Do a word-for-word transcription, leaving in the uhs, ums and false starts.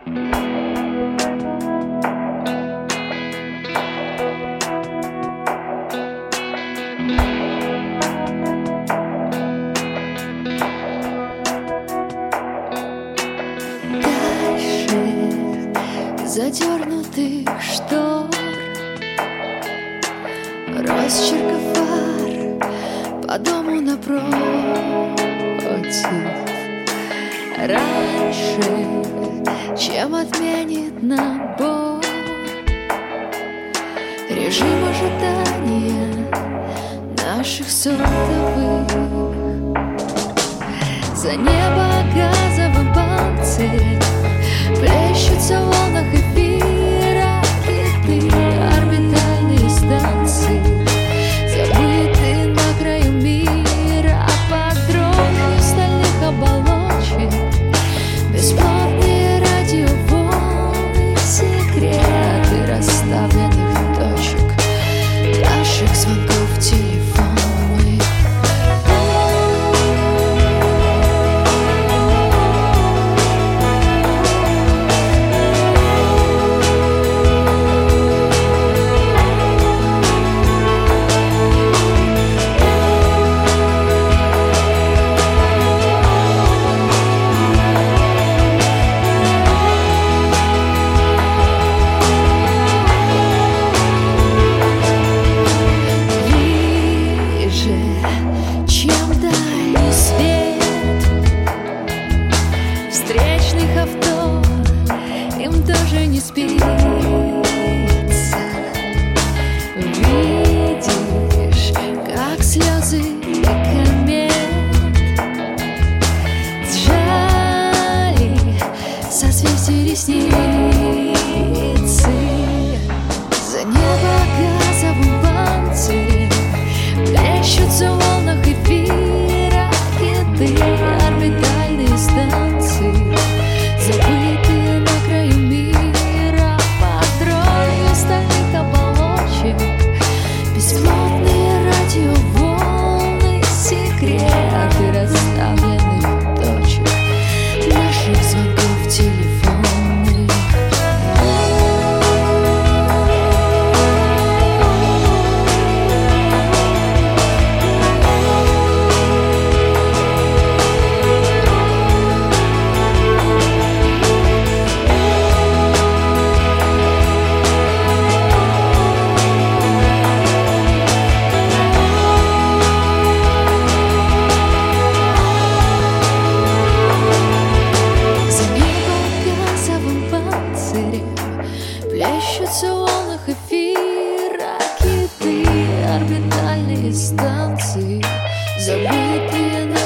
Задернутых штор, росчерка фар по дому напротив. Раньше, чем отменит набор, режим ожидания наших сотовых. За небо газовым панцирем плещутся в волнах эфира киты, орбитальные станции, забыты на краю мира под дрожью стальных оболочек, бесплатные радиоволны, секреты расставленных точек наших звонков телефонных. Встречных авто им тоже не спится. Видишь, как слезы и комет сжали созвездия ресницы. За небо газовым панцирем плещутся в волнах эфира киты, орбитальные станции, забытые на краю мира под дрожью стальных оболочек, бесплатные радиоволны, секреты расставленных точек наших звонков телефонных. Плещутся в волнах эфира киты, орбитальные станции, забытые на